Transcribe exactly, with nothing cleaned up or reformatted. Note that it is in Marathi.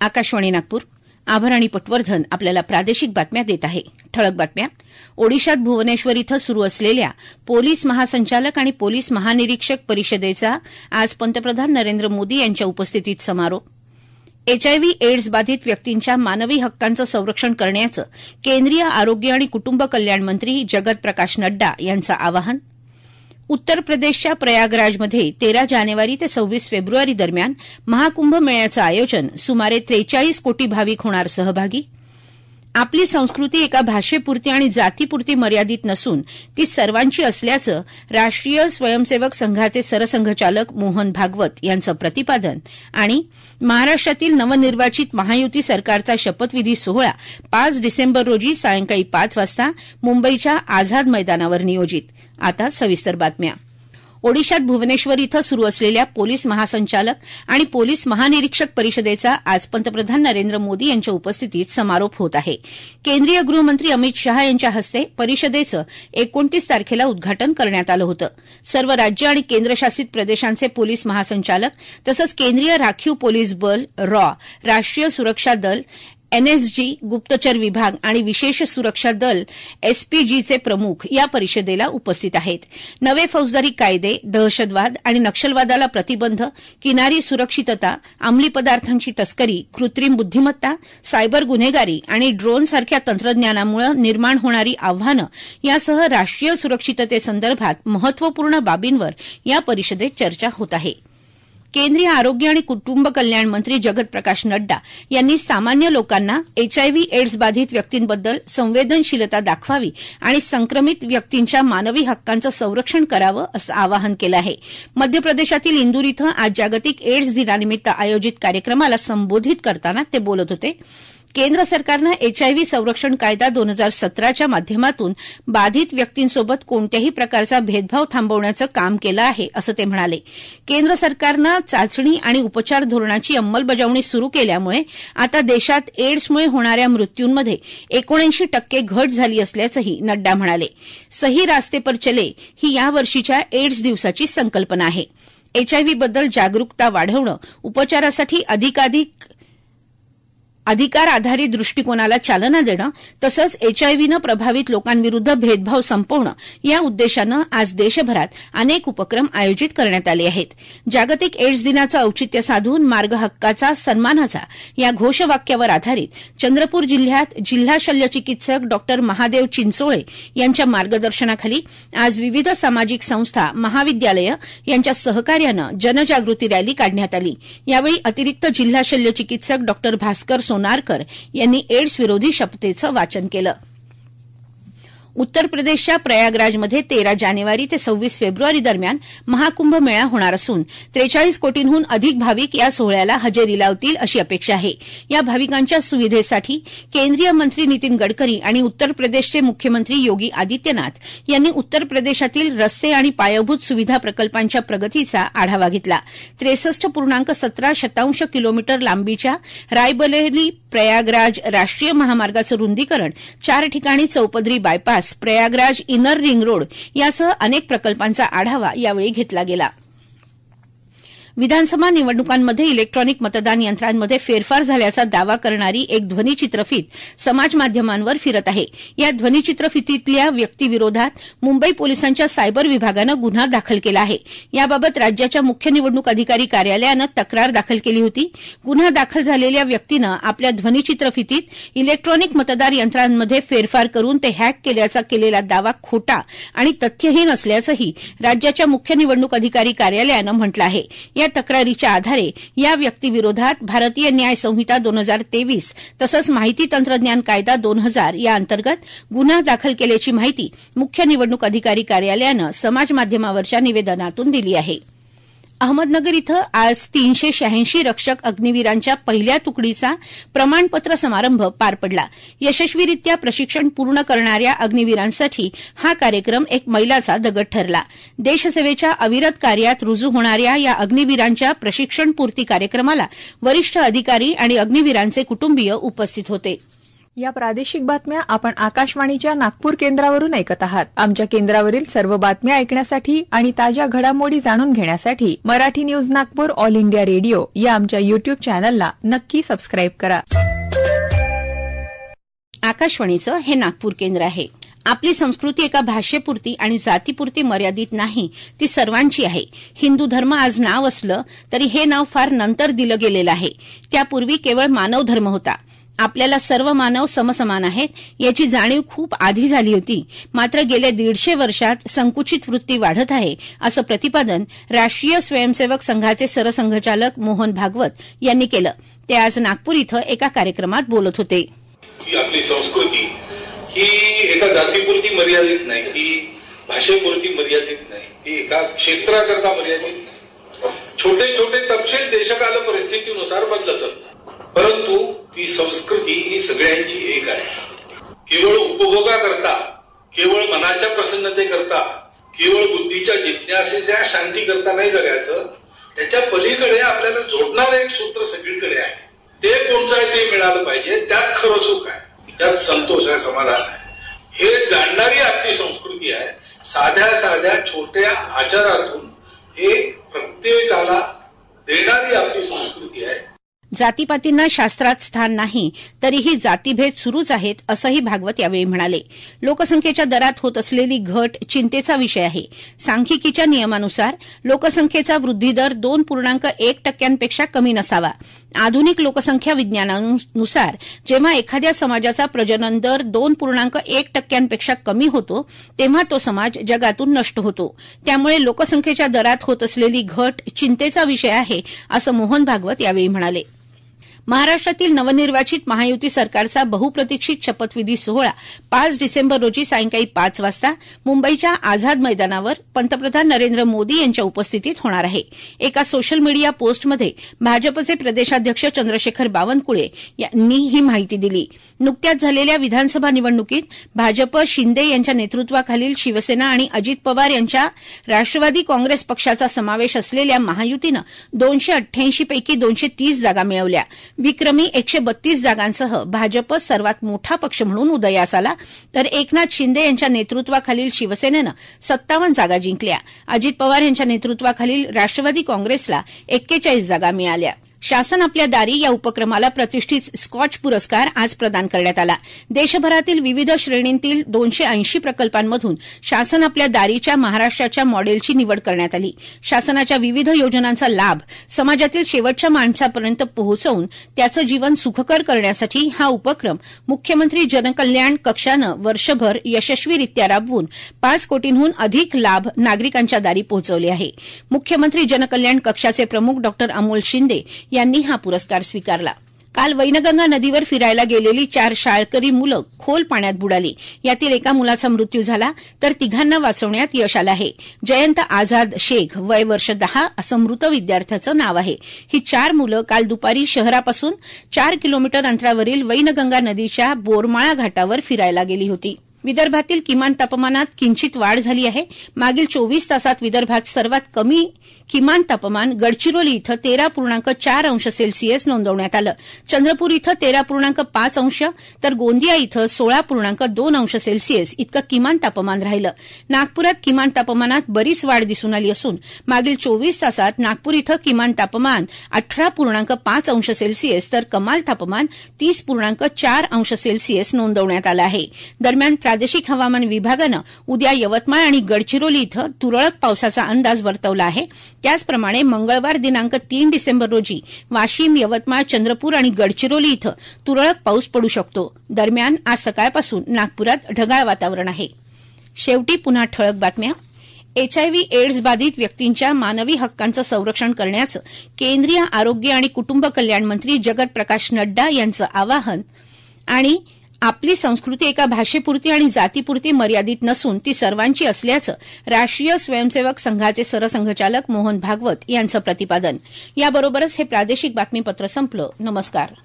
आकाशवाणी नागपूर. आभराणी पटवर्धन आपल्याला प्रादेशिक बातम्या देत आहे. ठळक बातम्या. ओडिशात भुवनेश्वर इथं सुरू असलेल्या पोलीस महासंचालक आणि पोलीस महानिरीक्षक परिषदेचा आज पंतप्रधान नरेंद्र मोदी यांच्या उपस्थितीत समारोप. एचआयव्ही एड्स बाधित व्यक्तींच्या मानवी हक्कांचं संरक्षण करण्याचं केंद्रीय आरोग्य आणि कुटुंब कल्याण मंत्री जगत प्रकाश नड्डा यांचं आवाहन. उत्तर प्रदेशच्या प्रयागराजमध्ये तेरा जानेवारी ते सव्वीस फेब्रुवारी दरम्यान महाकुंभ मेळ्याचं आयोजन. सुमारे त्रेचाळीस कोटी भाविक होणार सहभागी. आपली संस्कृती एका भाषेपुरती आणि जातीपुरती मर्यादित नसून ती सर्वांची असल्याचं राष्ट्रीय स्वयंसेवक संघाचे सरसंघचालक मोहन भागवत यांचं प्रतिपादन. आणि महाराष्ट्रातील नवनिर्वाचित महायुती सरकारचा शपथविधी सोहळा पाच डिसेंबर रोजी सायंकाळी पाच वाजता मुंबईच्या आझाद मैदानावर नियोजित. आता सविस्तर बातम्या. ओडिशात भुवनेश्वर इथं सुरू असलेल्या पोलीस महासंचालक आणि पोलीस महानिरीक्षक परिषदेचा आज पंतप्रधान नरेंद्र मोदी यांच्या उपस्थितीत समारोप होत आहे. केंद्रीय गृहमंत्री अमित शहा यांच्या हस्ते परिषदेचं एकोणतीस तारखेला उद्घाटन करण्यात आलं होतं. सर्व राज्य आणि केंद्रशासित प्रदेशांचे पोलीस महासंचालक तसंच केंद्रीय राखीव पोलीस बल, रॉ, राष्ट्रीय सुरक्षा दल, एनएसजी, गुप्तचर विभाग आणि विशेष सुरक्षा दल एसपीजीचे प्रमुख या परिषदेला उपस्थित आहेत. नवे फौजदारी कायदे, दहशतवाद आणि नक्षलवादाला प्रतिबंध, किनारी सुरक्षितता, अंमली पदार्थांची तस्करी, कृत्रिम बुद्धिमत्ता, सायबर गुन्हेगारी आणि ड्रोनसारख्या तंत्रज्ञानामुळे निर्माण होणारी आव्हानं यासह राष्ट्रीय सुरक्षिततेसंदर्भात महत्वपूर्ण बाबींवर या परिषदेत चर्चा होत आहे. केंद्रीय आरोग्य आणि कुटुंब कल्याण मंत्री जगत प्रकाश नड्डा यांनी सामान्य लोकांना एचआयव्ही एड्स बाधित व्यक्तींबद्दल संवेदनशीलता दाखवावी आणि संक्रमित व्यक्तींच्या मानवी हक्कांचं संरक्षण करावं असं आवाहन केलं आहे. मध्य प्रदेशातील इंदूर इथं आज जागतिक एड्स दिनानिमित्त आयोजित कार्यक्रमाला संबोधित करताना ते बोलत होते. केंद्र सरकारनं एचआयव्ही संरक्षण कायदा दोन हजार सतराच्या माध्यमातून बाधित व्यक्तींसोबत कोणत्याही प्रकारचा भेदभाव थांबवण्याचं काम केलं आहे असं ते म्हणाले. केंद्र सरकारनं चाचणी आणि उपचार धोरणाची अंमलबजावणी सुरू केल्यामुळे आता देशात एड्समुळे होणाऱ्या मृत्यूंमध्ये एकोणऐंशी टक्के घट झाली असल्याचंही नड्डा म्हणाले. सही रास्ते पर चले ही यावर्षीच्या एड्स दिवसाची संकल्पना आहे. एचआयव्हीबद्दल जागरूकता वाढवणं, उपचारासाठी अधिकाधिक अधिकार आधारित दृष्टिकोनाला चालना देणं तसंच एचआयव्हीनं प्रभावित लोकांविरुद्ध भेदभाव संपवणं या उद्देशानं आज देशभरात अनेक उपक्रम आयोजित करण्यात आले आहेत. जागतिक एड्स दिनाचं औचित्य साधून मार्ग हक्काचा सन्मानाचा या घोषवाक्यावर आधारित चंद्रपूर जिल्ह्यात जिल्हा शल्यचिकित्सक डॉ महादेव चिंचोळे यांच्या मार्गदर्शनाखाली आज विविध सामाजिक संस्था, महाविद्यालयं यांच्या सहकार्यानं जनजागृती रॅली काढण्यात आली. यावेळी अतिरिक्त जिल्हा शल्यचिकित्सक डॉ भास्कर सोनारकर यांनी एड्स विरोधी शपथेचं वाचन केलं. उत्तर प्रदेशच्या प्रयागराजमध्ये तेरा जानेवारी ते सव्वीस फेब्रुवारी दरम्यान महाकुंभ मेळा होणार असून त्रेचाळीस कोटींहून अधिक भाविक या सोहळ्याला हजेरी लावतील अशी अपेक्षा आहे. या भाविकांच्या सुविधेसाठी केंद्रीय मंत्री नितीन गडकरी आणि उत्तर प्रदेशचे मुख्यमंत्री योगी आदित्यनाथ यांनी उत्तर प्रदेशातील रस्ते आणि पायाभूत सुविधा प्रकल्पांच्या प्रगतीचा आढावा घेतला. त्रेसष्ट पूर्णांक सतरा शतांश किलोमीटर लांबीच्या रायबरेली प्रयागराज राष्ट्रीय महामार्गाचं रुंदीकरण, चार ठिकाणी चौपदरी bypass, Prayagraj inner ring road यासह अनेक प्रकल्पांचा आढावा यावेळी घेतला गेला. विधानसभा निवडणुकांमध्ये इलेक्ट्रॉनिक मतदान यंत्रांमध्ये फेरफार झाल्याचा दावा करणारी एक ध्वनिचित्रफीत समाजमाध्यमांवर फिरत आहे. या ध्वनिचित्रफितीतल्या व्यक्तीविरोधात मुंबई पोलिसांच्या सायबर विभागानं गुन्हा दाखल केला आहे. याबाबत राज्याच्या मुख्य निवडणूक अधिकारी कार्यालयानं तक्रार दाखल केली होती. गुन्हा दाखल झालेल्या व्यक्तीनं आपल्या ध्वनिचित्रफितीत इलेक्ट्रॉनिक मतदार यंत्रांमध्ये फेरफार करून ते हॅक केल्याचा केलेला दावा खोटा आणि तथ्यहीन असल्याचंही राज्याच्या मुख्य निवडणूक अधिकारी कार्यालयानं म्हटलं आहे. या तक्रारीच्या आधारे या व्यक्तीविरोधात भारतीय न्याय संहिता दोन हजार तेवीस तसंच माहिती तंत्रज्ञान कायदा दोन हजार या अंतर्गत गुन्हा दाखल केल्याची माहिती मुख्य निवडणूक अधिकारी कार्यालयानं समाजमाध्यमावरच्या निवेदनातून दिली आहे. अहमदनगर इथं आज तीनशे शहाऐंशी रक्षक अग्निवीरांच्या पहिल्या तुकडीचा प्रमाणपत्र समारंभ पार पडला. यशस्वीरित्या प्रशिक्षण पूर्ण करणाऱ्या अग्निवीरांसाठी हा कार्यक्रम एक मैलाचा दगड ठरला. देशसेवेच्या अविरत कार्यात रुजू होणाऱ्या या अग्निवीरांच्या प्रशिक्षणपूर्ती कार्यक्रमाला वरिष्ठ अधिकारी आणि अग्निवीरांचे कुटुंबीय उपस्थित होते. या प्रादेशिक बातम्या आपण आकाशवाणीच्या नागपूर केंद्रावरून ऐकत आहात. आमच्या केंद्रावरील सर्व बातम्या ऐकण्यासाठी आणि ताज्या घडामोडी जाणून घेण्यासाठी Marathi news Nagpur all India radio या आमच्या युट्यूब चॅनलला नक्की सबस्क्राईब करा. आकाशवाणीचं हे नागपूर केंद्र आहे. आपली संस्कृती एका भाषेपुरती आणि जातीपुरती मर्यादित नाही, ती सर्वांची आहे. हिंदू धर्म आज नाव असलं तरी हे नाव फार नंतर दिलं गेलेलं आहे. त्यापूर्वी केवळ मानव धर्म होता. आपल्याला सर्व मानव समसमान आहेत याची जाणीव खूप आधी झाली होती. मात्र गेल्या दीडशे वर्षात संकुचित वृत्ती वाढत आहे, असं प्रतिपादन राष्ट्रीय स्वयंसेवक संघाचे सरसंघचालक मोहन भागवत यांनी केलं. ते आज नागपूर इथं एका कार्यक्रमात बोलत होते. आपली संस्कृती ही एका जातीपुरती मर्यादित नाही, ती भाषेपुरती मर्यादित नाही, ती एका क्षेत्राकरता मर्यादित नाही. छोटे छोटे तपशील देशकाल परिस्थितीनुसार बदलत असतात, परंतु ती संस्कृती ही सगळ्यांची एक आहे. केवळ उपभोगाकरता, केवळ मनाच्या प्रसन्नतेकरता, केवळ बुद्धीच्या जिज्ञासेच्या शांतीकरता नाही जगायचं. त्याच्या पलीकडे आपल्याला जोडणारं एक सूत्र सगळीकडे आहे. ते कोणचं आहे ते मिळालं पाहिजे. त्यात खरं सुख आहे, त्यात संतोष आहे, समाधान आहे. हे जाणणारी आपली संस्कृती आहे. साध्या साध्या छोट्या आचारातून हे प्रत्येकाला देणारी आपली संस्कृती आहे. जातीपातींना शास्त्रात स्थान नाही, तरीही जातीभेद सुरूच आहेत, असंही भागवत यावेळी म्हणाले. लोकसंख्येच्या दरात होत असलेली घट चिंतेचा विषय आहे. सांख्यिकीच्या नियमानुसार लोकसंख्येचा वृद्धीदर दोन पूर्णांक एक टक्क्यांपेक्षा कमी नसावा. आधुनिक लोकसंख्या विज्ञानानुसार जेव्हा एखाद्या समाजाचा प्रजनन दर दोन पूर्णांक एक टक्क्यांपेक्षा कमी होतो, तेव्हा तो समाज जगातून नष्ट होतो. त्यामुळे लोकसंख्येच्या दरात होत असलेली घट चिंतेचा विषय आहे, असं मोहन भागवत यावेळी म्हणाले. महाराष्ट्रातील नवनिर्वाचित महायुती सरकारचा बहुप्रतीक्षित शपथविधी सोहळा पाच डिसेंबर रोजी सायंकाळी पाच वाजता मुंबईच्या आझाद मैदानावर पंतप्रधान नरेंद्र मोदी यांच्या उपस्थितीत होणार आहे. एका सोशल मीडिया पोस्टमध्ये भाजपचे प्रदेशाध्यक्ष चंद्रशेखर बावनकुळे यांनी ही माहिती दिली. नुकत्याच झालेल्या विधानसभा निवडणुकीत भाजप शिंदे यांच्या नेतृत्वाखालील शिवसेना आणि अजित पवार यांच्या राष्ट्रवादी काँग्रेस पक्षाचा समावेश असलेल्या महायुतीनं दोनशे अठ्ठ्याऐंशी पैकी दोनशे तीस जागा मिळवल्या. विक्रमी एकशे बत्तीस जागांसह भाजप सर्वात मोठा पक्ष म्हणून उदयास आला, तर एकनाथ शिंदे यांच्या नेतृत्वाखालील शिवसेनेनं सत्तावन्न जागा जिंकल्या. अजित पवार यांच्या नेतृत्वाखालील राष्ट्रवादी काँग्रेसला एक्केचाळीस जागा मिळाल्या. शासन आपल्या दारी या उपक्रमाला प्रतिष्ठित स्कॉच पुरस्कार आज प्रदान करण्यात आला. देशभरातील विविध श्रेणींतील दोनशे ऐंशी प्रकल्पांमधून शासन आपल्या दारीच्या महाराष्ट्राच्या मॉडेलची निवड करण्यात आली. शासनाच्या विविध योजनांचा लाभ समाजातील शेवटच्या माणसापर्यंत पोहोचवून त्याचं जीवन सुखकर करण्यासाठी हा उपक्रम मुख्यमंत्री जनकल्याण कक्षानं वर्षभर यशस्वीरित्या राबवून पाच कोटींहून अधिक लाभ नागरिकांच्या दारी पोहोचवले आहे. मुख्यमंत्री जनकल्याण कक्षाचे प्रमुख डॉ अमोल शिंदे यांनी हा पुरस्कार स्वीकारला. काल वैनगंगा नदीवर फिरायला गेलेली चार शाळकरी मुलं खोल पाण्यात बुडाली. यातील एका मुलाचा मृत्यू झाला, तर तिघांना वाचवण्यात यश आलं आहे. जयंत आझाद शेख, वय वर्ष दहा, असं मृत विद्यार्थ्याचं नाव आहे. ही चार मुलं काल दुपारी शहरापासून चार किलोमीटर अंतरावरील वैनगंगा नदीच्या बोरमाळा घाटावर फिरायला गेली होती. विदर्भातील किमान तापमानात किंचित वाढ झाली आहे. मागील चोवीस तासात विदर्भात सर्वात कमी किमान तापमान गडचिरोली इथं तेरा पूर्णांक चार अंश सेल्सिअस नोंदवण्यात आलं. चंद्रपूर इथं तेरा पूर्णांक पाच अंश तर गोंदिया इथं सोळा पूर्णांक दोन अंश सेल्सिअस इतकं किमान तापमान राहिलं. नागपुरात किमान तापमानात बरीच वाढ दिसून आली असून मागील चोवीस तासात नागपूर इथं किमान तापमान अठरा पूर्णांक पाच अंश सेल्सिअस तर कमाल तापमान तीस पूर्णांक चार अंश सेल्सिअस नोंदवण्यात आलं आहे. दरम्यान प्रादेशिक हवामान विभागानं उद्या यवतमाळ आणि गडचिरोली इथं तुरळक पावसाचा अंदाज वर्तवला आहे. त्याचप्रमाणे मंगळवार दिनांक तीन डिसेंबर रोजी वाशिम, यवतमाळ, चंद्रपूर आणि गडचिरोली इथं तुरळक पाऊस पडू शकतो. दरम्यान आज सकाळपासून नागपुरात ढगाळ वातावरण आहे. शेवटी पुन्हा ठळक बातम्या. एचआयव्ही एड्स बाधित व्यक्तींच्या मानवी हक्कांचं संरक्षण करण्याचं केंद्रीय आरोग्य आणि कुटुंब कल्याण मंत्री जगत प्रकाश नड्डा यांचं आवाहन. आणि आपली संस्कृती एका भाषेपुरती आणि जातीपुरती मर्यादित नसून ती सर्वांची असल्याचं राष्ट्रीय स्वयंसेवक संघाचे सरसंघचालक मोहन भागवत यांचं प्रतिपादन. याबरोबरच हे प्रादेशिक बातमीपत्र संपलं. नमस्कार.